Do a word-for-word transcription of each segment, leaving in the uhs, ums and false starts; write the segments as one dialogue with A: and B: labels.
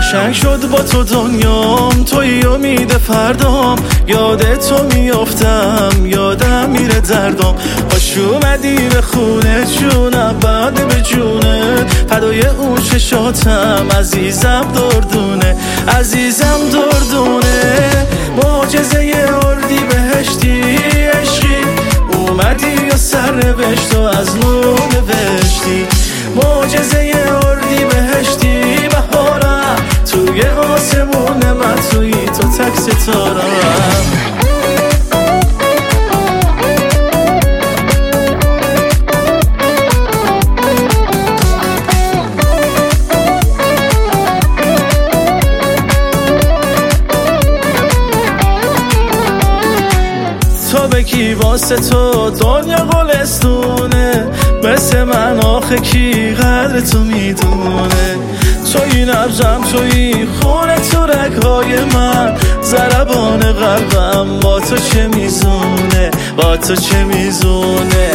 A: روشن شد با تو دنیام، توی امید فردام، یاد تو میافتم یادم میره دردام. خوش اومدی به خونه جونم، بعد به جونت فدای اون چشاتم، عزیزم دردونه عزیزم دردونه. معجزه اردی بهشتی عشقی، اومدی یا سر نوشت و از نو نوشتی. معجزه اردی بهشتی بهارم، توی آسمون من توی تو تک ستارم. تو بگی واسه تو دنیا گلستونه، مثل من آخه کی قدر تو میدونه. توی نبضم توی خونه تو رگهای من، ضربان قلبم با تو چه میزونه با تو چه میزونه.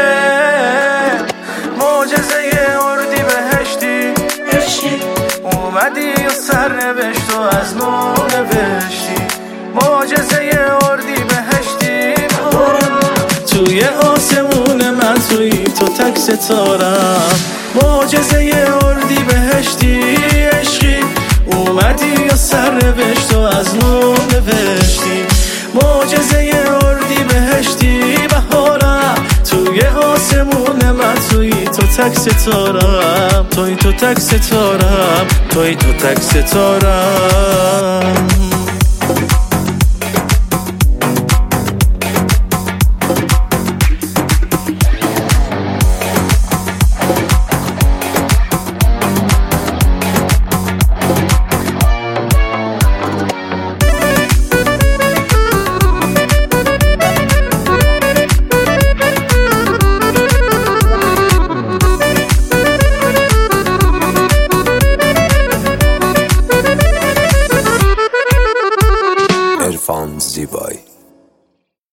A: معجزه اردی بهشتی عشقی، اومدی و سر نوشت و از نو نوشتی. معجزه اردی بهشتی توی آسمون من توی تو تک ستارم. معجزه اردی بهشتی عشقی، اومدی یا سر نوشت و از نو نوشتی. معجزه اردی بهشتی بهارم، توی آسمون من توی تو تک ستارم، توی تو تک ستارم، توی تو تک ستارم.